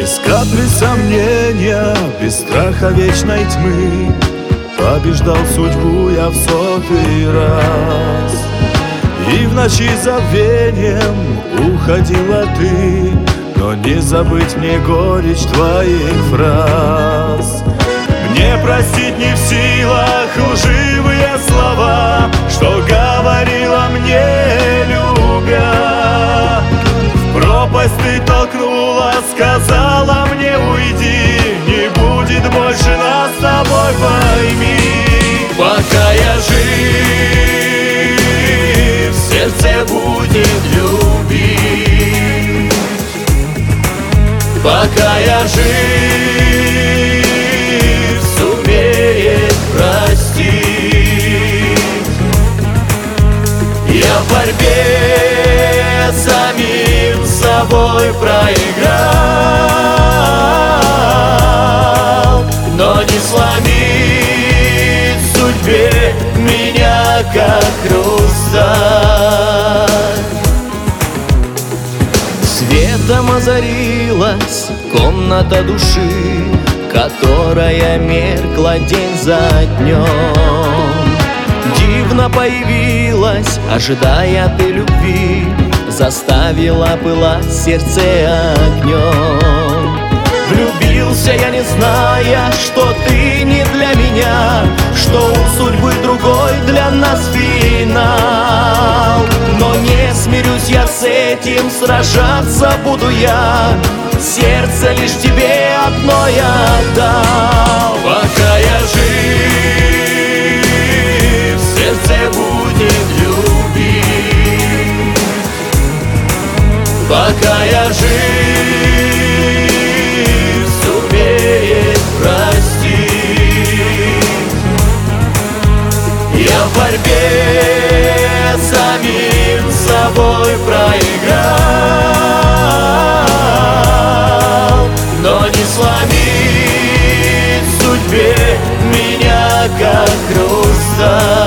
Без капли сомнения, без страха вечной тьмы побеждал судьбу я в 100-й раз. И в ночи забвением уходила ты, но не забыть мне горечь твоих фраз. Мне простить не в силах лживые слова, что говорила мне, любя. В пропасть ты толкнула, сказала мне: уйди, не будет больше нас с тобой, пойми. Пока я жив, сердце будет любить. Пока я жив, сумеет простить. Я в борьбе с самим собой проиграл, но не сломить судьбе меня, как хрусталь. Светом озарилась комната души, которая меркла день за днем. Дивно появилась, ожидая ты любви, заставила пылать сердце огнем. Влюбился я, не зная, что ты не для меня, что у судьбы другой для нас финал. Но не смирюсь я с этим, сражаться буду я, сердце лишь тебе одно я отдал. Пока я жив, сердце будет любить. Пока я жив, сумеет простить. Я в борьбе с самим собой проиграл, но не сломить судьбе меня, как хрусталь.